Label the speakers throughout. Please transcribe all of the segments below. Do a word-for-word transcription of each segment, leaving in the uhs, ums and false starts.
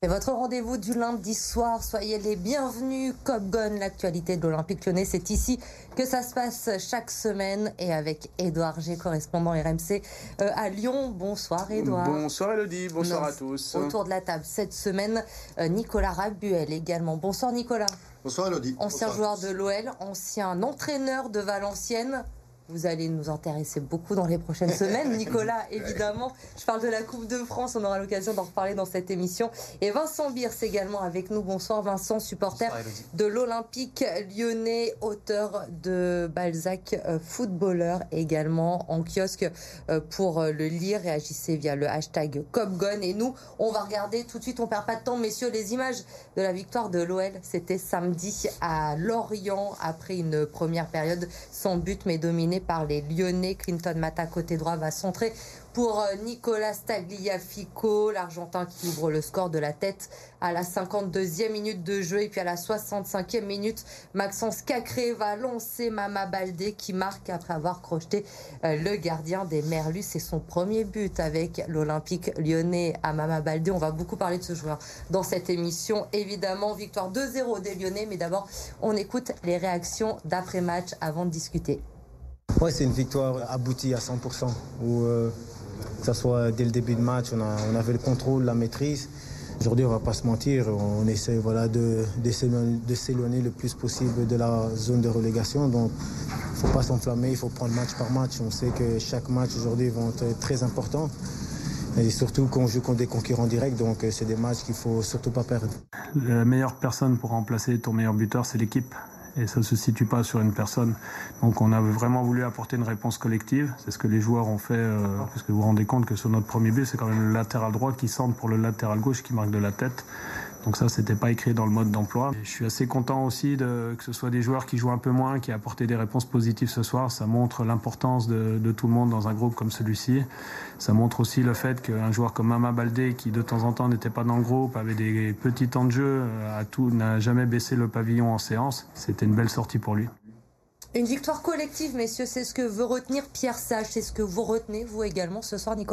Speaker 1: C'est votre rendez-vous du lundi soir, soyez les bienvenus. Copgon, l'actualité de l'Olympique Lyonnais, c'est ici que ça se passe chaque semaine et avec Édouard G, correspondant R M C euh, à Lyon. Bonsoir Édouard.
Speaker 2: Bonsoir Elodie, bonsoir
Speaker 1: Non,
Speaker 2: à tous.
Speaker 1: Autour de la table cette semaine, euh, Nicolas Rabuel également. Bonsoir Nicolas.
Speaker 3: Bonsoir Elodie.
Speaker 1: Ancien
Speaker 3: Bonsoir.
Speaker 1: joueur de l'O L, ancien entraîneur de Valenciennes. Vous allez nous intéresser beaucoup dans les prochaines semaines. Nicolas, évidemment, je parle de la Coupe de France, on aura l'occasion d'en reparler dans cette émission. Et Vincent Birse également avec nous. Bonsoir Vincent, supporter Bonsoir, de l'Olympique Lyonnais, auteur de Balzac, euh, footballeur également, en kiosque euh, pour euh, le lire. Réagissez via le hashtag Copgon. Et nous, on va regarder tout de suite, on perd pas de temps, messieurs, les images de la victoire de l'O L. C'était samedi à Lorient, après une première période sans but, mais dominée par les Lyonnais. Clinton Mata côté droit va centrer pour Nicolas Tagliafico, l'Argentin qui ouvre le score de la tête à la cinquante-deuxième minute de jeu. Et puis à la soixante-cinquième minute, Maxence Cacré va lancer Mama Baldé qui marque après avoir crocheté le gardien des Merlus. C'est son premier but avec l'Olympique Lyonnais à Mama Baldé. On va beaucoup parler de ce joueur dans cette émission. Évidemment, victoire deux zéro des Lyonnais. Mais d'abord, on écoute les réactions d'après-match avant de discuter.
Speaker 4: Ouais, c'est une victoire aboutie à cent pour cent, où euh, que ce soit dès le début de match, on, a, on avait le contrôle, la maîtrise. Aujourd'hui, on ne va pas se mentir, on essaie voilà, de, de, s'éloigner, de s'éloigner le plus possible de la zone de relégation. Donc, il ne faut pas s'enflammer, il faut prendre match par match. On sait que chaque match aujourd'hui va être très important. Et surtout qu'on joue contre des concurrents directs, donc c'est des matchs qu'il ne faut surtout pas perdre.
Speaker 5: La meilleure personne pour remplacer ton meilleur buteur, c'est l'équipe. Et ça ne se situe pas sur une personne. Donc on a vraiment voulu apporter une réponse collective. C'est ce que les joueurs ont fait, euh, parce que vous vous rendez compte que sur notre premier but, c'est quand même le latéral droit qui centre pour le latéral gauche qui marque de la tête. Donc ça, c'était pas écrit dans le mode d'emploi. Et je suis assez content aussi de, que ce soit des joueurs qui jouent un peu moins, qui aient apporté des réponses positives ce soir. Ça montre l'importance de, de tout le monde dans un groupe comme celui-ci. Ça montre aussi le fait qu'un joueur comme Mama Baldé, qui de temps en temps n'était pas dans le groupe, avait des petits temps de jeu, à tout, n'a jamais baissé le pavillon en séance. C'était une belle sortie pour lui.
Speaker 1: Une victoire collective, messieurs, c'est ce que veut retenir Pierre Sage. C'est ce que vous retenez, vous également, ce soir, Nicolas ?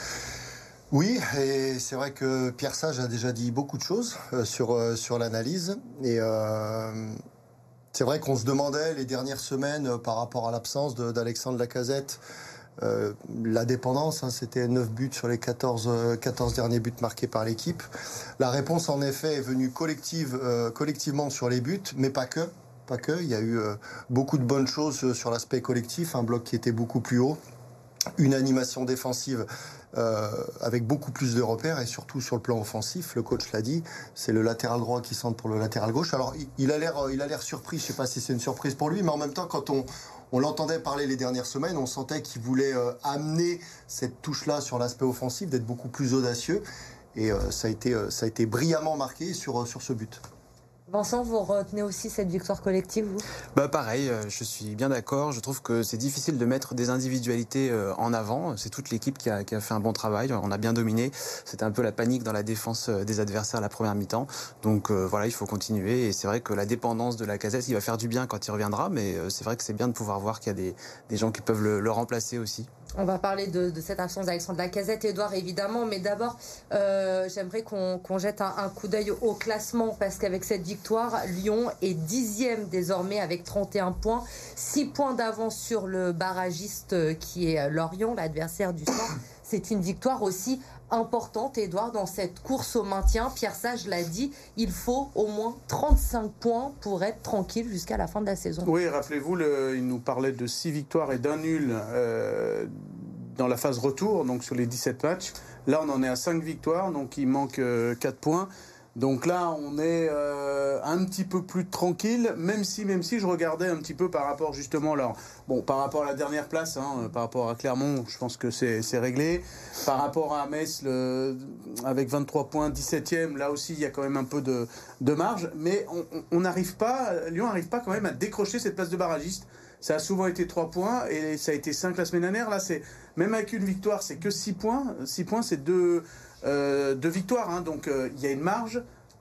Speaker 3: Oui, et c'est vrai que Pierre Sage a déjà dit beaucoup de choses euh, sur, euh, sur l'analyse. Et euh, c'est vrai qu'on se demandait les dernières semaines euh, par rapport à l'absence de, d'Alexandre Lacazette, euh, la dépendance, hein, c'était neuf buts sur les quatorze, euh, quatorze derniers buts marqués par l'équipe. La réponse en effet est venue collective, euh, collectivement sur les buts, mais pas que. Pas que. Il y a eu euh, beaucoup de bonnes choses sur l'aspect collectif, un bloc qui était beaucoup plus haut, une animation défensive Euh, avec beaucoup plus de repères et surtout sur le plan offensif, le coach l'a dit, c'est le latéral droit qui centre pour le latéral gauche. Alors il, il a l'air, il a l'air surpris, je sais pas si c'est une surprise pour lui, mais en même temps quand on, on l'entendait parler les dernières semaines, on sentait qu'il voulait euh, amener cette touche-là sur l'aspect offensif, d'être beaucoup plus audacieux et euh, ça a été, euh, ça a été brillamment marqué sur, euh, sur ce but.
Speaker 1: Vincent, vous retenez aussi cette victoire collective, vous ?
Speaker 6: Bah pareil, je suis bien d'accord. Je trouve que c'est difficile de mettre des individualités en avant. C'est toute l'équipe qui a, qui a fait un bon travail. On a bien dominé. C'était un peu la panique dans la défense des adversaires à la première mi-temps. Donc euh, voilà, il faut continuer. Et c'est vrai que la dépendance de Lacazette, il va faire du bien quand il reviendra. Mais c'est vrai que c'est bien de pouvoir voir qu'il y a des, des gens qui peuvent le, le remplacer aussi.
Speaker 1: On va parler de, de cette absence d'Alexandre Lacazette, Édouard, évidemment. Mais d'abord, euh, j'aimerais qu'on, qu'on jette un, un coup d'œil au classement. Parce qu'avec cette victoire, Lyon est dixième désormais avec trente et un points. six points d'avance sur le barragiste qui est Lorient, l'adversaire du soir. C'est une victoire aussi importante, Édouard, dans cette course au maintien. Pierre Sage l'a dit, il faut au moins trente-cinq points pour être tranquille jusqu'à la fin de la saison.
Speaker 2: Oui, rappelez-vous, le, il nous parlait de six victoires et d'un nul euh, dans la phase retour, donc sur les dix-sept matchs. Là, on en est à cinq victoires, donc il manque euh, quatre points. Donc là, on est euh, un petit peu plus tranquille, même si, même si je regardais un petit peu par rapport justement, alors, bon, par rapport à la dernière place, hein, par rapport à Clermont, je pense que c'est, c'est réglé. Par rapport à Metz, le, avec vingt-trois points, dix-septième, là aussi, il y a quand même un peu de, de marge, mais on n'arrive pas, Lyon n'arrive pas quand même à décrocher cette place de barragiste. Ça a souvent été trois points et ça a été cinq la semaine dernière. Là, c'est, même avec une victoire, c'est que six points. six points, c'est deux... Euh, de victoire, hein, donc il euh, y a une marge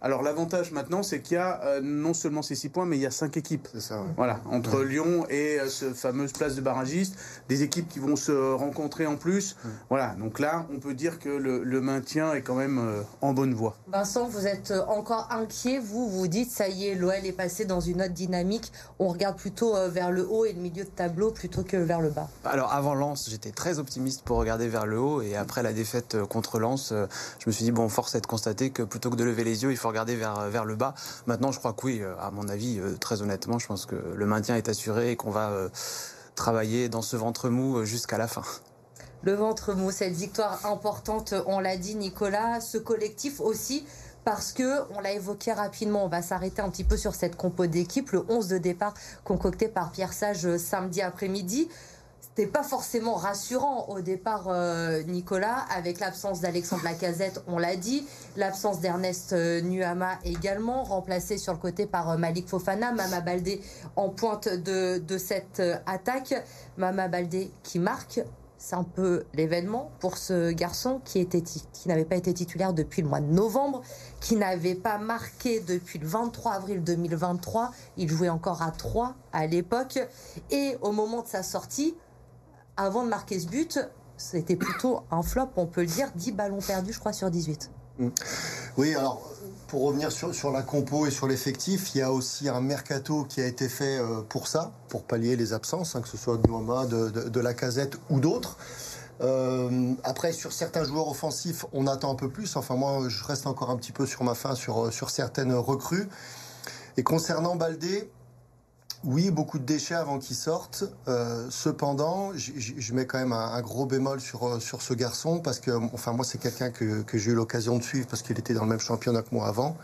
Speaker 2: Alors l'avantage maintenant, c'est qu'il y a euh, non seulement ces six points, mais il y a cinq équipes.
Speaker 3: C'est ça, ouais.
Speaker 2: Voilà, entre
Speaker 3: ouais.
Speaker 2: Lyon et euh, ce fameuse place de barragiste, des équipes qui vont se rencontrer en plus. Ouais. Voilà, donc là, on peut dire que le, le maintien est quand même euh, en bonne voie.
Speaker 1: Vincent, vous êtes encore inquiet, vous vous dites, ça y est, l'O L est passé dans une autre dynamique, on regarde plutôt euh, vers le haut et le milieu de tableau plutôt que vers le bas.
Speaker 6: Alors avant Lens, j'étais très optimiste pour regarder vers le haut, et après la défaite contre Lens, euh, je me suis dit, bon, force est de constater que plutôt que de lever les yeux, il faut regarder vers, vers le bas. Maintenant, je crois que oui, à mon avis, euh, très honnêtement, je pense que le maintien est assuré et qu'on va euh, travailler dans ce ventre mou jusqu'à la fin.
Speaker 1: Le ventre mou, cette victoire importante, on l'a dit Nicolas, ce collectif aussi, parce que, on l'a évoqué rapidement, on va s'arrêter un petit peu sur cette compo d'équipe, le onze de départ concocté par Pierre Sage samedi après-midi. C'était pas forcément rassurant au départ, euh, Nicolas, avec l'absence d'Alexandre Lacazette, on l'a dit, l'absence d'Ernest euh, Nuama également, remplacé sur le côté par euh, Malik Fofana, Mama Baldé en pointe de, de cette euh, attaque. Mama Baldé qui marque, c'est un peu l'événement pour ce garçon qui, était, qui n'avait pas été titulaire depuis le mois de novembre, qui n'avait pas marqué depuis le vingt-trois avril deux mille vingt-trois, il jouait encore à trois à l'époque, et au moment de sa sortie, avant de marquer ce but, c'était plutôt un flop, on peut le dire, dix ballons perdus, je crois, sur dix-huit.
Speaker 3: Oui, alors, pour revenir sur, sur la compo et sur l'effectif, il y a aussi un mercato qui a été fait pour ça, pour pallier les absences, hein, que ce soit de Nuama, de, de, de Lacazette ou d'autres. Euh, après, sur certains joueurs offensifs, on attend un peu plus. Enfin, moi, je reste encore un petit peu sur ma faim sur, sur certaines recrues. Et concernant Baldé, oui, beaucoup de déchets avant qu'il sorte. Euh, cependant, je mets quand même un, un gros bémol sur, sur ce garçon parce que, enfin, moi, c'est quelqu'un que, que j'ai eu l'occasion de suivre parce qu'il était dans le même championnat que moi avant.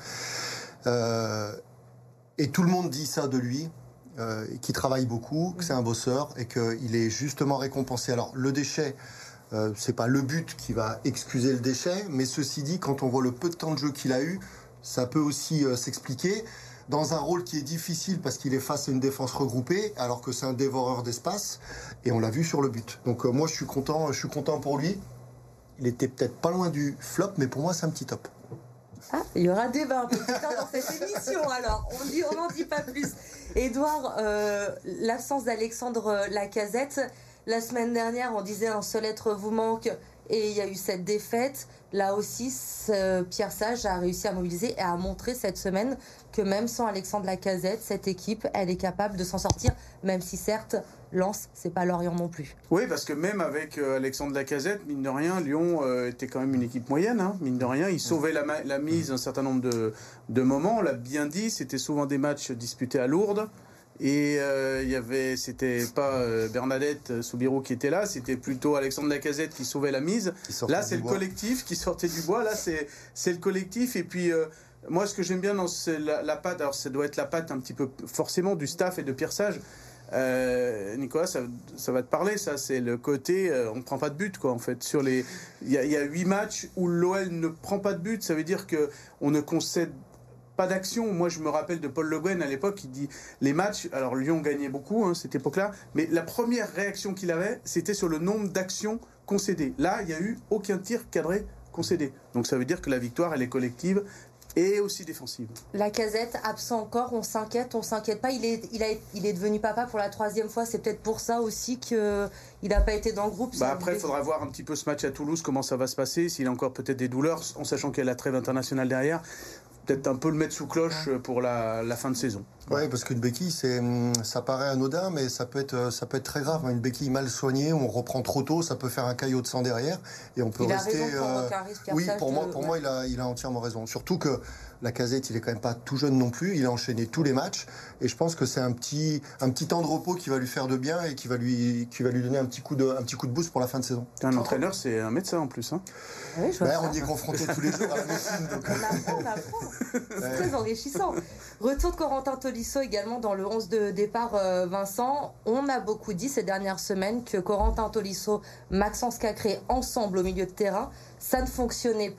Speaker 3: Euh, et tout le monde dit ça de lui, euh, qu'il travaille beaucoup, que c'est un bosseur et qu'il est justement récompensé. Alors, le déchet, euh, c'est pas le but qui va excuser le déchet, mais ceci dit, quand on voit le peu de temps de jeu qu'il a eu, ça peut aussi euh, s'expliquer. Dans un rôle qui est difficile parce qu'il est face à une défense regroupée, alors que c'est un dévoreur d'espace, et on l'a vu sur le but. Donc euh, moi, je suis content, je suis content pour lui. Il était peut-être pas loin du flop, mais pour moi, c'est un petit top.
Speaker 1: Ah, il y aura débat un peu plus tard dans cette émission, alors on dit, on n'en dit pas plus. Édouard, euh, l'absence d'Alexandre Lacazette, la semaine dernière, on disait un seul être vous manque, et il y a eu cette défaite. Là aussi, ce Pierre Sage a réussi à mobiliser et à montrer cette semaine que même sans Alexandre Lacazette, cette équipe, elle est capable de s'en sortir, même si certes, Lens, c'est pas Lorient non plus.
Speaker 2: Oui, parce que même avec euh, Alexandre Lacazette, mine de rien, Lyon euh, était quand même une équipe moyenne, hein, mine de rien. Il sauvait la, la mise un certain nombre de, de moments, on l'a bien dit, c'était souvent des matchs disputés à Lourdes. Et euh, il y avait, c'était pas euh, Bernadette Soubirous qui était là, c'était plutôt Alexandre Lacazette qui sauvait la mise. Là, c'est le bois. collectif qui sortait du bois. Là, c'est c'est le collectif. Et puis, euh, moi, ce que j'aime bien dans la, la patte, alors ça doit être la patte un petit peu forcément du staff et de Pierre Sage. Euh, Nicolas, ça, ça va te parler, ça. C'est le côté, euh, on prend pas de but, quoi. En fait, sur les, il y a, il y a huit matchs où l'O L ne prend pas de but. Ça veut dire que on ne concède pas d'action. Moi, je me rappelle de Paul Le Guen à l'époque, il dit les matchs. Alors Lyon gagnait beaucoup, hein, cette époque-là, mais la première réaction qu'il avait, c'était sur le nombre d'actions concédées. Là, il n'y a eu aucun tir cadré concédé. Donc ça veut dire que la victoire, elle est collective et aussi défensive.
Speaker 1: Lacazette, absent encore, on s'inquiète, on s'inquiète pas. Il est, il a, il est devenu papa pour la troisième fois. C'est peut-être pour ça aussi que il n'a pas été dans le groupe.
Speaker 2: Bah après, il faudra voir un petit peu ce match à Toulouse, comment ça va se passer, s'il a encore peut-être des douleurs, en sachant qu'il y a la trêve internationale derrière. Peut-être un peu le mettre sous cloche pour la, la fin de saison.
Speaker 3: Oui, parce qu'une béquille, c'est, ça paraît anodin, mais ça peut être, ça peut être très grave. Une béquille mal soignée, on reprend trop tôt, ça peut faire un caillot de sang derrière, et on peut
Speaker 1: il
Speaker 3: rester.
Speaker 1: A raison pour
Speaker 3: euh,
Speaker 1: risque,
Speaker 3: oui, pour
Speaker 1: de...
Speaker 3: moi, pour
Speaker 1: ouais.
Speaker 3: moi, il a, il a entièrement raison. Surtout que Lacazette, il est quand même pas tout jeune non plus. Il a enchaîné tous les matchs, et je pense que c'est un petit, un petit temps de repos qui va lui faire de bien et qui va lui, qui va lui donner un petit coup de, un petit coup de boost pour la fin de saison.
Speaker 2: Un entraîneur, c'est un médecin en plus, hein.
Speaker 1: Oui, je vois
Speaker 3: ben, on y est confronté tous les jours à la médecine. Donc...
Speaker 1: On apprend, on apprend. C'est très enrichissant. Retour de Corentin Tolisso également dans le onze de départ, euh, Vincent. On a beaucoup dit ces dernières semaines que Corentin Tolisso, Maxence Cacré ensemble au milieu de terrain, ça ne fonctionnait pas.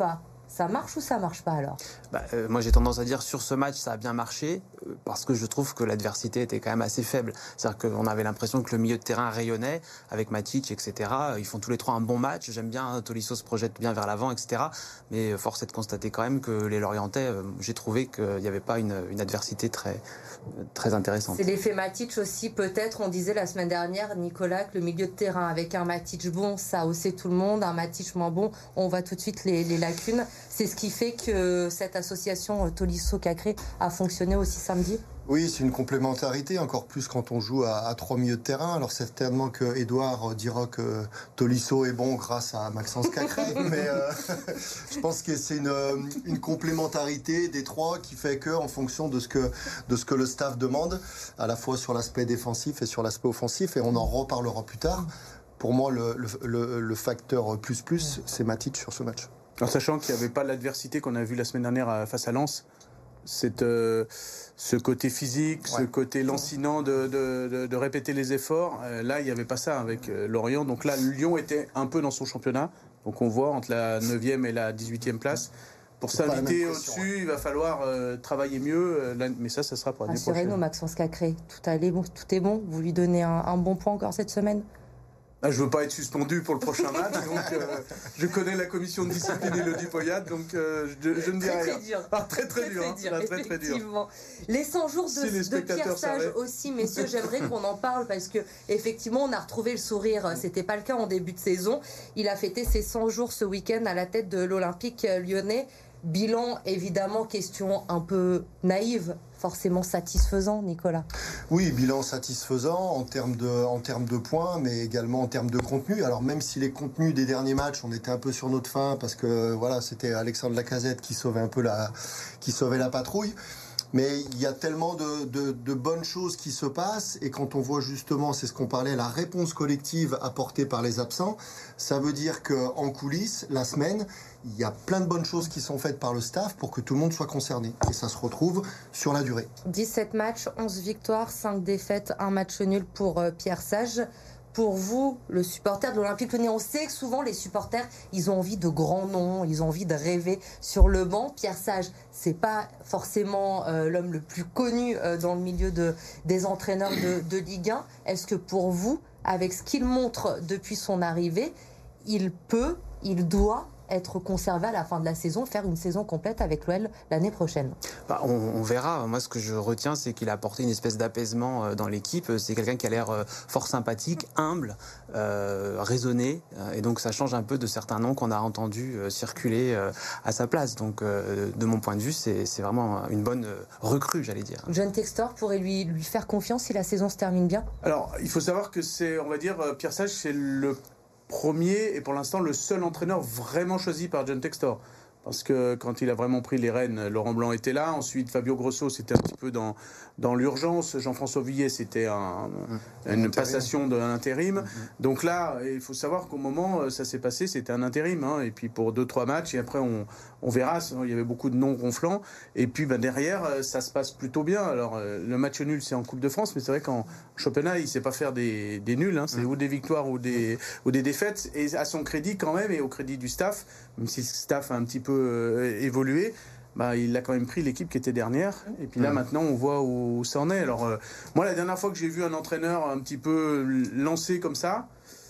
Speaker 1: Ça marche ou ça marche pas alors ?
Speaker 6: bah, euh, Moi j'ai tendance à dire sur ce match ça a bien marché euh, parce que je trouve que l'adversité était quand même assez faible. C'est-à-dire qu'on avait l'impression que le milieu de terrain rayonnait avec Matic, et cetera. Ils font tous les trois un bon match. J'aime bien, Tolisso se projette bien vers l'avant, et cetera. Mais force est de constater quand même que les Lorientais, euh, j'ai trouvé qu'il n'y avait pas une, une adversité très, très intéressante.
Speaker 1: C'est l'effet Matic aussi peut-être. On disait la semaine dernière, Nicolas, que le milieu de terrain avec un Matic bon, ça haussait tout le monde. Un Matic moins bon, on voit tout de suite les, les lacunes. C'est ce qui fait que cette association Tolisso-Cacré a fonctionné aussi samedi ?
Speaker 3: Oui, c'est une complémentarité, encore plus quand on joue à, à trois milieux de terrain. Alors certainement que Edouard dira que Tolisso est bon grâce à Maxence Cacré, mais euh, je pense que c'est une, une complémentarité des trois qui fait que, en fonction de ce que, de ce que le staff demande, à la fois sur l'aspect défensif et sur l'aspect offensif, et on en reparlera plus tard, pour moi le, le, le facteur plus plus, c'est Matic sur ce match.
Speaker 2: En sachant qu'il n'y avait pas l'adversité qu'on a vue la semaine dernière face à Lens, c'est euh, ce côté physique, ouais. ce côté lancinant de, de, de, de répéter les efforts. Euh, là, il n'y avait pas ça avec euh, Lorient. Donc là, Lyon était un peu dans son championnat. Donc on voit entre la neuvième et la dix-huitième place. Pour s'inviter au-dessus, ouais. il va falloir euh, travailler mieux. Euh, mais ça, ça sera pour l'année prochaine.
Speaker 1: Rassurez-nous, Maxence Cacré, tout, allait bon, tout est bon. Vous lui donnez un, un bon point encore cette semaine ?
Speaker 2: Ah, je ne veux pas être suspendu pour le prochain match, donc euh, je connais la commission de discipline et le Dupoyat, donc euh, je, je ne dis
Speaker 1: très,
Speaker 2: rien.
Speaker 1: Très dur.
Speaker 2: Ah, très très, très dur,
Speaker 1: très, dur,
Speaker 2: hein, très, très dur.
Speaker 1: Les cent jours de,
Speaker 2: si les
Speaker 1: de Pierre Sage aussi, messieurs, j'aimerais qu'on en parle parce que effectivement, on a retrouvé le sourire. C'était pas le cas en début de saison. Il a fêté ses cent jours ce week-end à la tête de l'Olympique lyonnais. Bilan, évidemment, question un peu naïve, forcément satisfaisant, Nicolas.
Speaker 3: Oui, bilan satisfaisant en termes de, en termes de points, mais également en termes de contenu. Alors même si les contenus des derniers matchs, on était un peu sur notre faim parce que voilà, c'était Alexandre Lacazette qui sauvait un peu la, qui sauvait la patrouille. Mais il y a tellement de, de, de bonnes choses qui se passent, et quand on voit justement, c'est ce qu'on parlait, la réponse collective apportée par les absents, ça veut dire qu'en coulisses, la semaine, il y a plein de bonnes choses qui sont faites par le staff pour que tout le monde soit concerné. Et ça se retrouve sur la durée.
Speaker 1: dix-sept matchs, onze victoires, cinq défaites, un match nul pour euh, Pierre Sage. Pour vous, le supporter de l'Olympique Lyonnais, on sait que souvent les supporters, ils ont envie de grands noms, ils ont envie de rêver sur le banc. Pierre Sage, c'est pas forcément euh, l'homme le plus connu euh, dans le milieu de, des entraîneurs de, de Ligue un. Est-ce que pour vous, avec ce qu'il montre depuis son arrivée, il peut, il doit être conservé à la fin de la saison, faire une saison complète avec l'O L l'année prochaine?
Speaker 6: Bah, on, on verra. Moi, ce que je retiens, c'est qu'il a apporté une espèce d'apaisement dans l'équipe. C'est quelqu'un qui a l'air fort sympathique, humble, euh, raisonné. Et donc, ça change un peu de certains noms qu'on a entendus circuler à sa place. Donc, euh, de mon point de vue, c'est, c'est vraiment une bonne recrue, j'allais dire.
Speaker 1: John Textor pourrait lui, lui faire confiance si la saison se termine bien?
Speaker 2: Alors, il faut savoir que c'est, on va dire, Pierre Sage, c'est le premier et pour l'instant le seul entraîneur vraiment choisi par John Textor. Parce que quand il a vraiment pris les rênes, Laurent Blanc était là. Ensuite, Fabio Grosso, c'était un petit peu dans, dans l'urgence. Jean-François Villet, c'était un, mmh. une passation de l'intérim. Mmh. Donc là, il faut savoir qu'au moment ça s'est passé, c'était un intérim. Hein, et puis pour deux, trois matchs, et après on, on verra. Il y avait beaucoup de noms ronflants. Et puis ben, derrière, ça se passe plutôt bien. Alors le match nul, c'est en Coupe de France, mais c'est vrai qu'en championnat, il ne sait pas faire des, des nuls. Hein, c'est mmh. ou des victoires ou des, ou des défaites. Et à son crédit quand même, et au crédit du staff, même si le staff a un petit peu évolué, bah, il a quand même pris l'équipe qui était dernière, et puis là mmh. maintenant on voit où ça en est. Alors euh, moi la dernière fois que j'ai vu un entraîneur un petit peu lancé comme ça,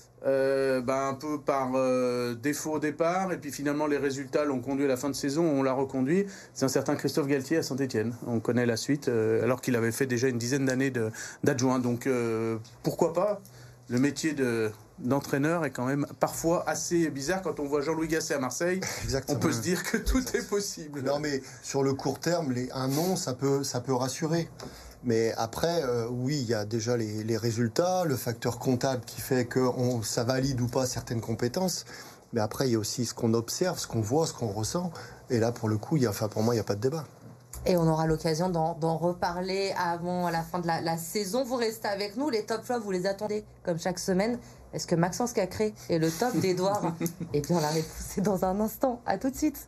Speaker 2: euh, bah, un peu par euh, défaut au départ, et puis finalement les résultats l'ont conduit à la fin de saison, on l'a reconduit, c'est un certain Christophe Galtier à Saint-Etienne. On connaît la suite, euh, alors qu'il avait fait déjà une dizaine d'années de, d'adjoint, donc euh, pourquoi pas. Le métier de, d'entraîneur est quand même parfois assez bizarre. Quand on voit Jean-Louis Gasset à Marseille, Exactement. On peut se dire que tout est possible.
Speaker 3: Non, mais sur le court terme, les, un nom, ça peut, ça peut rassurer. Mais après, euh, oui, il y a déjà les, les résultats, le facteur comptable qui fait que on, ça valide ou pas certaines compétences. Mais après, il y a aussi ce qu'on observe, ce qu'on voit, ce qu'on ressent. Et là, pour le coup, il y a, enfin, pour moi, il n'y a pas de débat.
Speaker 1: Et on aura l'occasion d'en, d'en reparler avant la fin de la, la saison. Vous restez avec nous. Les top flops, vous les attendez comme chaque semaine. Est-ce que Maxence Cacré est le top d'Edouard? Eh bien, la réponse est dans un instant. À tout de suite.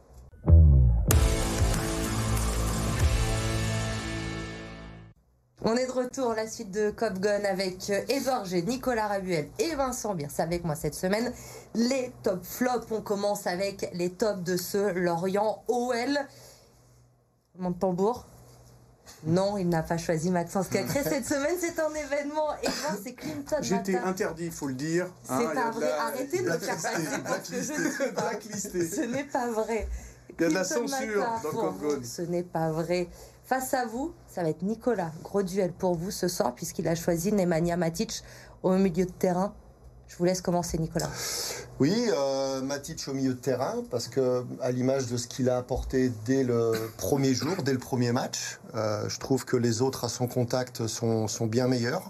Speaker 1: On est de retour, la suite de Cop Gun avec Édouard G, Nicolas Rabuel et Vincent Birse avec moi cette semaine. Les top flops, on commence avec les tops de ce Lorient O L. Mon tambour. Non, il n'a pas choisi Maxence Cacré cette semaine, c'est un événement. Et ben, c'est Clinton Mata.
Speaker 2: J'étais interdit, il faut le dire.
Speaker 1: C'est hein, pas vrai, la... arrêtez de me faire passer parce que je ne suis pas. Ce n'est pas vrai.
Speaker 2: Il y a de la censure Mata, dans Cop Gun.
Speaker 1: Ce n'est pas vrai. Face à vous, ça va être Nicolas. Gros duel pour vous ce soir puisqu'il a choisi Nemanja Matic au milieu de terrain. Je vous laisse commencer, Nicolas.
Speaker 3: Oui, euh, Matic au milieu de terrain, parce que à l'image de ce qu'il a apporté dès le premier jour, dès le premier match, euh, je trouve que les autres à son contact sont, sont bien meilleurs.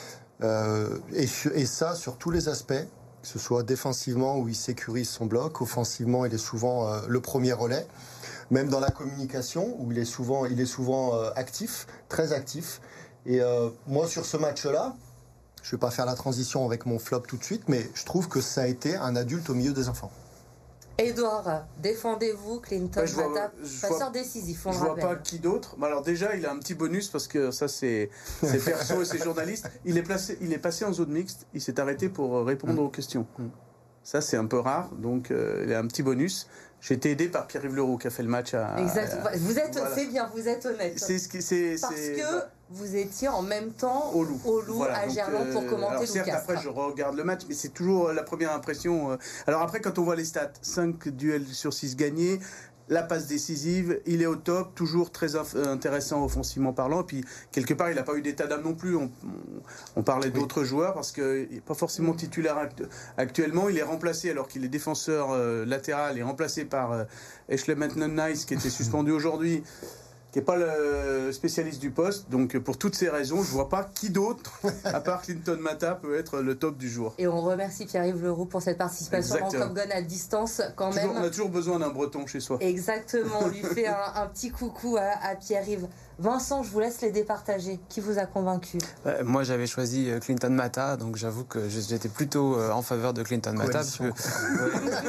Speaker 3: Euh, et, et ça, sur tous les aspects, que ce soit défensivement où il sécurise son bloc, offensivement, il est souvent euh, le premier relais. Même dans la communication, où il est souvent, il est souvent euh, actif, très actif. Et euh, moi, sur ce match-là, je ne vais pas faire la transition avec mon flop tout de suite, mais je trouve que ça a été un adulte au milieu des enfants.
Speaker 1: Édouard, défendez-vous, Clinton
Speaker 2: bah, vois,
Speaker 1: Mata, passeur décisif, on
Speaker 2: Je
Speaker 1: le rappelle.
Speaker 2: vois pas qui d'autre. Alors déjà, il a un petit bonus parce que ça, c'est perso et c'est journaliste. Il est, placé, il est passé en zone mixte, il s'est arrêté pour répondre mmh. aux questions. Mmh. Ça, c'est un peu rare, donc euh, il a un petit bonus. J'ai été aidé par Pierre-Yves Leroux qui a fait le match à...
Speaker 1: Exact. À, vous êtes,
Speaker 2: voilà.
Speaker 1: C'est bien, vous êtes honnête.
Speaker 2: C'est ce qui, c'est,
Speaker 1: Parce
Speaker 2: c'est,
Speaker 1: que
Speaker 2: voilà.
Speaker 1: vous étiez en même temps
Speaker 2: au Loup,
Speaker 1: au Loup
Speaker 2: voilà,
Speaker 1: à Gerland euh, pour commenter
Speaker 2: alors, certes,
Speaker 1: Lucas.
Speaker 2: Après, je regarde le match, mais c'est toujours la première impression. Alors après, quand on voit les stats, cinq duels sur six gagnés, la passe décisive, il est au top, toujours très intéressant offensivement parlant. Et puis, quelque part, il n'a pas eu d'état d'âme non plus. On, on, on parlait oui. d'autres joueurs parce qu'il n'est pas forcément titulaire actu actuellement. Il est remplacé, alors qu'il est défenseur euh, latéral, il est remplacé par euh, Ashley Maitland-Nice, qui était suspendu aujourd'hui, qui n'est pas le spécialiste du poste. Donc, pour toutes ces raisons, je ne vois pas qui d'autre, à part Clinton Mata, peut être le top du jour.
Speaker 1: Et on remercie Pierre-Yves Leroux pour cette participation
Speaker 2: Exactement.
Speaker 1: en Cop Gun à distance quand
Speaker 2: toujours,
Speaker 1: même.
Speaker 2: On a toujours besoin d'un breton chez soi.
Speaker 1: Exactement, on lui fait un, un petit coucou à, à Pierre-Yves. Vincent, je vous laisse les départager. Qui vous a convaincu?
Speaker 6: euh, Moi, j'avais choisi euh, Clinton Mata, donc j'avoue que j'étais plutôt euh, en faveur de Clinton Mata. Parce que, euh,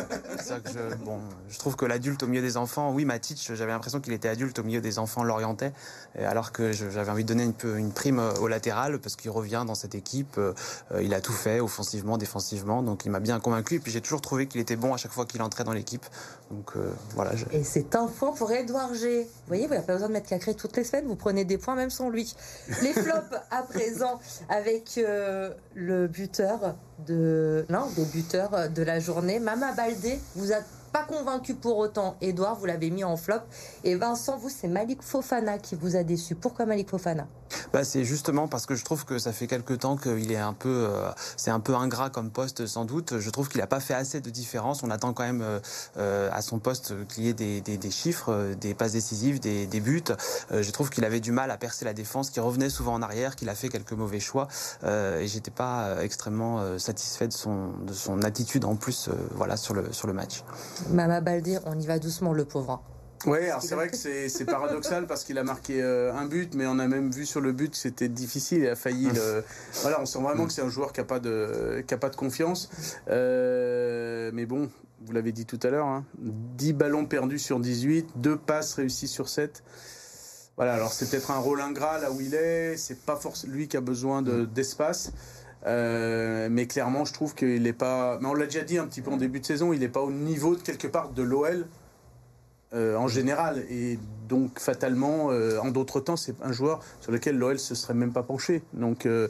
Speaker 6: que je, bon, je trouve que l'adulte au milieu des enfants, oui, Matic, j'avais l'impression qu'il était adulte au milieu des enfants lorientais, alors que j'avais envie de donner une, peu, une prime au latéral, parce qu'il revient dans cette équipe, euh, il a tout fait, offensivement, défensivement, donc il m'a bien convaincu. Et puis j'ai toujours trouvé qu'il était bon à chaque fois qu'il entrait dans l'équipe. Donc euh, voilà. Je...
Speaker 1: Et c'est un point pour Édouard G. Vous voyez, vous n'avez pas besoin de mettre Cacré toutes les semaines. Vous prenez des points même sans lui. Les flops à présent avec euh, le buteur de non, des buteurs de la journée. Mama Baldé vous a pas convaincu pour autant. Édouard, vous l'avez mis en flop. Et Vincent, vous, c'est Malik Fofana qui vous a déçu. Pourquoi Malik Fofana?
Speaker 6: Bah, c'est justement parce que je trouve que ça fait quelque temps qu'il est un peu, euh, c'est un peu ingrat comme poste sans doute. Je trouve qu'il n'a pas fait assez de différence. On attend quand même euh, à son poste qu'il y ait des, des, des chiffres, des passes décisives, des, des buts. Euh, je trouve qu'il avait du mal à percer la défense, qu'il revenait souvent en arrière, qu'il a fait quelques mauvais choix. Euh, et j'étais pas extrêmement euh, satisfait de son, de son attitude en plus, euh, voilà, sur le, sur le match.
Speaker 1: Mama Baldé, on y va doucement, le pauvre.
Speaker 2: Oui, alors c'est vrai que c'est paradoxal parce qu'il a marqué euh, un but, mais on a même vu sur le but que c'était difficile. Il a failli. Le... Voilà, on sent vraiment que c'est un joueur qui n'a pas de, qui a pas de confiance. Euh, mais bon, vous l'avez dit tout à l'heure, hein, dix ballons perdus sur dix-huit, deux passes réussies sur sept. Voilà, alors c'est peut-être un rôle ingrat là où il est. C'est pas forcément lui qui a besoin d'espace. De, euh, mais clairement, je trouve qu'il n'est pas. Mais on l'a déjà dit un petit peu en début de saison, il n'est pas au niveau de quelque part de l'O L. Euh, en général, et donc fatalement, euh, en d'autres temps, c'est un joueur sur lequel l'O L se serait même pas penché. Donc euh,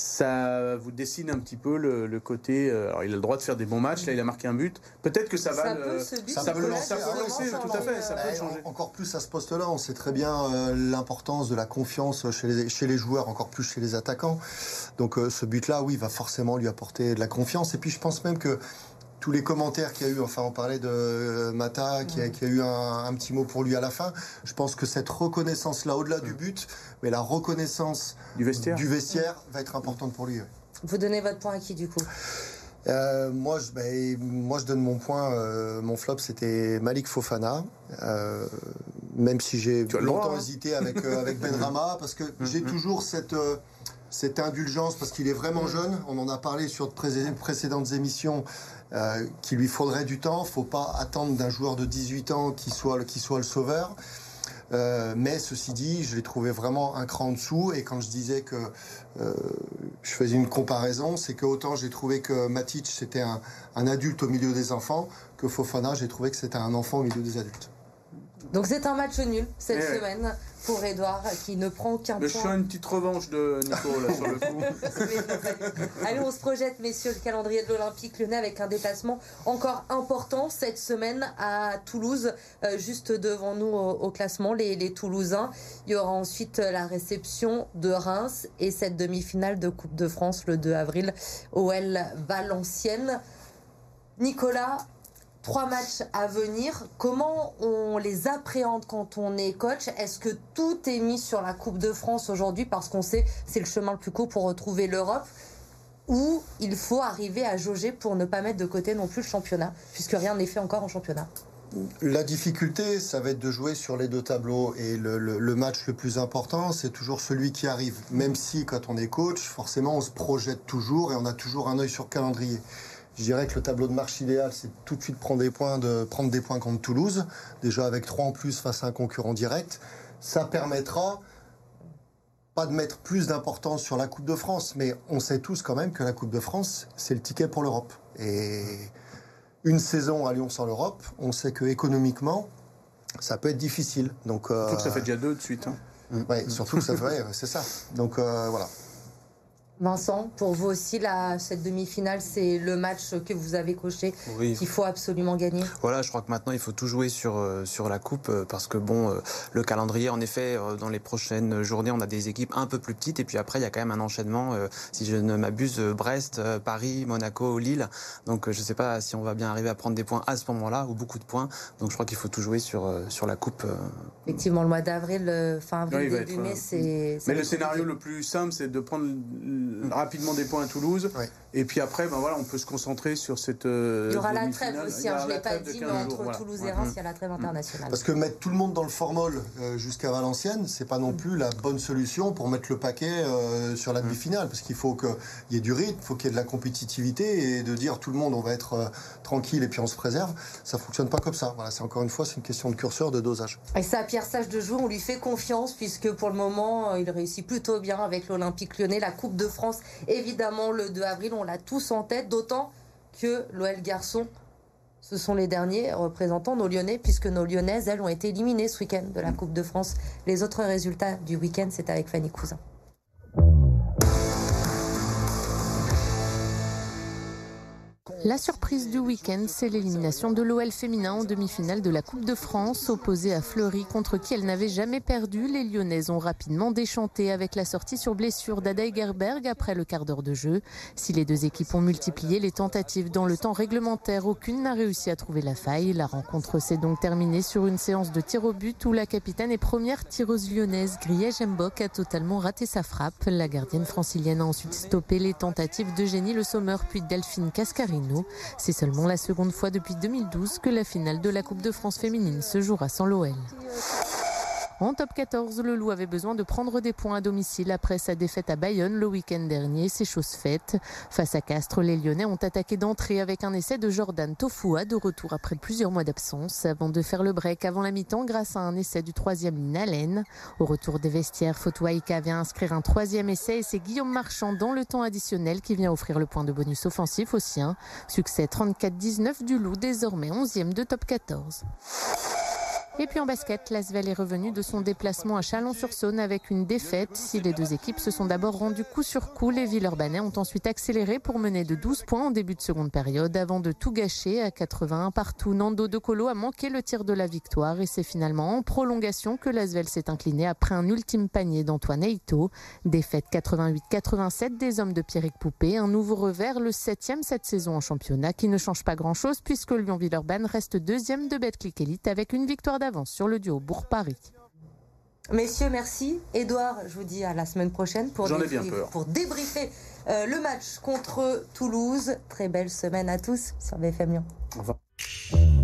Speaker 2: ça vous dessine un petit peu le, le côté. Euh, alors il a le droit de faire des bons matchs. Là, il a marqué un but. Peut-être que ça va.
Speaker 1: Ça
Speaker 2: le,
Speaker 1: peut, ce but,
Speaker 2: ça,
Speaker 1: ça
Speaker 2: peut,
Speaker 1: peut
Speaker 2: ça peut lancer. Tout à fait. Ça peut changer.
Speaker 3: Encore plus à ce poste-là, on sait très bien euh, l'importance de la confiance chez les, chez les joueurs, encore plus chez les attaquants. Donc euh, ce but-là, oui, va forcément lui apporter de la confiance. Et puis je pense même que tous les commentaires qu'il y a eu, enfin on parlait de Mata qui a, qui a eu un, un petit mot pour lui à la fin, je pense que cette reconnaissance-là, au-delà du but, mais la reconnaissance
Speaker 2: du vestiaire,
Speaker 3: du vestiaire va être importante pour lui. Oui.
Speaker 1: Vous donnez votre point à qui du coup?
Speaker 3: Euh, moi, je, ben, moi, je donne mon point. Euh, mon flop, c'était Malik Fofana. Euh, même si j'ai longtemps hein. hésité avec, euh, avec Benrahma, parce que j'ai toujours cette, euh, cette indulgence, parce qu'il est vraiment jeune. On en a parlé sur de pré précédentes émissions, euh, qu'il lui faudrait du temps. Il ne faut pas attendre d'un joueur de dix-huit ans qui soit, qui soit le sauveur. Euh, mais ceci dit, je l'ai trouvé vraiment un cran en dessous. Et quand je disais que euh, je faisais une comparaison, c'est que autant j'ai trouvé que Matic c'était un, un adulte au milieu des enfants, que Fofana j'ai trouvé que c'était un enfant au milieu des adultes.
Speaker 1: Donc c'est un match nul cette
Speaker 2: Et
Speaker 1: semaine ouais. pour Edouard qui ne prend qu'un point.
Speaker 2: Mais je fais une petite revanche de Nico là sur le coup.
Speaker 1: Allez, on se projette messieurs, le calendrier de l'Olympique Lyonnais avec un déplacement encore important cette semaine à Toulouse, euh, juste devant nous au, au classement, les, les Toulousains. Il y aura ensuite la réception de Reims et cette demi-finale de Coupe de France le deux avril, O L Valenciennes. Nicolas, trois matchs à venir. Comment on les appréhende quand on est coach? Est-ce que tout est mis sur la Coupe de France aujourd'hui parce qu'on sait c'est le chemin le plus court pour retrouver l'Europe? Ou il faut arriver à jauger pour ne pas mettre de côté non plus le championnat, puisque rien n'est fait encore en championnat?
Speaker 3: La difficulté, ça va être de jouer sur les deux tableaux. Et le, le, le match le plus important, c'est toujours celui qui arrive. Même si, quand on est coach, forcément, on se projette toujours et on a toujours un œil sur le calendrier. Je dirais que le tableau de marche idéal, c'est tout de suite prendre des points, de, prendre des points contre Toulouse, déjà avec trois en plus face à un concurrent direct. Ça permettra pas de mettre plus d'importance sur la Coupe de France, mais on sait tous quand même que la Coupe de France, c'est le ticket pour l'Europe. Et une saison à Lyon sans l'Europe, on sait que économiquement, ça peut être difficile. Donc, euh,
Speaker 2: surtout que ça fait déjà deux de suite. Hein.
Speaker 3: Ouais, surtout que ça fait, ouais, c'est ça. Donc euh, voilà.
Speaker 1: Vincent, pour vous aussi, la, cette demi-finale, c'est le match que vous avez coché, oui. qu'il faut absolument gagner.
Speaker 6: Voilà, je crois que maintenant, il faut tout jouer sur, euh, sur la coupe, euh, parce que bon, euh, le calendrier, en effet, euh, dans les prochaines journées, on a des équipes un peu plus petites, et puis après, il y a quand même un enchaînement, euh, si je ne m'abuse, euh, Brest, euh, Paris, Monaco, Lille. Donc, euh, je ne sais pas si on va bien arriver à prendre des points à ce moment-là, ou beaucoup de points. Donc, je crois qu'il faut tout jouer sur, euh, sur la coupe. Euh...
Speaker 1: Effectivement, le mois d'avril, euh, fin avril,
Speaker 2: oui,
Speaker 1: début
Speaker 2: être,
Speaker 1: mai,
Speaker 2: euh,
Speaker 1: c'est...
Speaker 2: Mais le scénario le plus simple, c'est de prendre rapidement des points à Toulouse, ouais. Et puis après, ben voilà, on peut se concentrer sur cette. Euh,
Speaker 1: il y aura la trêve aussi, hein, je ne l'ai pas dit, mais entre
Speaker 2: jours, voilà.
Speaker 1: Toulouse et Reims, il y a la trêve internationale.
Speaker 3: Parce que mettre tout le monde dans le formol euh, jusqu'à Valenciennes, c'est pas non plus la bonne solution pour mettre le paquet euh, sur la demi-finale, parce qu'il faut qu'il y ait du rythme, il faut qu'il y ait de la compétitivité, et de dire tout le monde on va être euh, tranquille et puis on se préserve, ça fonctionne pas comme ça. Voilà, c'est encore une fois, c'est une question de curseur, de dosage.
Speaker 1: Et ça, Pierre Sage de jouer, on lui fait confiance, puisque pour le moment, il réussit plutôt bien avec l'Olympique Lyonnais, la Coupe de France, évidemment le deux avril, on l'a tous en tête, d'autant que l'O L Garçons, ce sont les derniers représentants, nos Lyonnais, puisque nos Lyonnaises, elles, ont été éliminées ce week-end de la Coupe de France. Les autres résultats du week-end, c'est avec Fanny Cousin.
Speaker 7: La surprise du week-end, c'est l'élimination de l'O L féminin en demi-finale de la Coupe de France. Opposée à Fleury, contre qui elle n'avait jamais perdu, les Lyonnaises ont rapidement déchanté avec la sortie sur blessure d'Ada Egerberg après le quart d'heure de jeu. Si les deux équipes ont multiplié les tentatives dans le temps réglementaire, aucune n'a réussi à trouver la faille. La rencontre s'est donc terminée sur une séance de tir au but où la capitaine et première tireuse lyonnaise, Griège Mbok, a totalement raté sa frappe. La gardienne francilienne a ensuite stoppé les tentatives d'Eugénie Le Sommer puis Delphine Cascarino. C'est seulement la seconde fois depuis deux mille douze que la finale de la Coupe de France féminine se jouera sans l'O L. En top quatorze, le Loup avait besoin de prendre des points à domicile après sa défaite à Bayonne le week-end dernier. C'est chose faite. Face à Castres, les Lyonnais ont attaqué d'entrée avec un essai de Jordan Tofoua de retour après plusieurs mois d'absence avant de faire le break avant la mi-temps grâce à un essai du troisième ligne Allen. Au retour des vestiaires, Fotouaïka vient inscrire un troisième essai et c'est Guillaume Marchand dans le temps additionnel qui vient offrir le point de bonus offensif aux siens. Succès trente-quatre dix-neuf du Loup, désormais onzième de top quatorze. Et puis en basket, l'Asvel est revenu de son déplacement à Chalon-sur-Saône avec une défaite. Si les deux équipes se sont d'abord rendues coup sur coup, les Villeurbanais ont ensuite accéléré pour mener de douze points en début de seconde période avant de tout gâcher à quatre-vingt-un partout. Nando De Colo a manqué le tir de la victoire et c'est finalement en prolongation que l'Asvel s'est incliné après un ultime panier d'Antoine Eito. Défaite quatre-vingt-huit quatre-vingt-sept des hommes de Pierrick Poupé. Un nouveau revers, le septième cette saison en championnat qui ne change pas grand-chose puisque Lyon-Villeurbanne reste deuxième de Betclic Elite avec une victoire d'avance sur le duo Bourg-Paris.
Speaker 1: Messieurs, merci. Édouard, je vous dis à la semaine prochaine pour,
Speaker 2: J'en ai
Speaker 1: débriefer,
Speaker 2: bien peur.
Speaker 1: pour débriefer euh, le match contre Toulouse. Très belle semaine à tous sur B F M Lyon.
Speaker 2: Au revoir.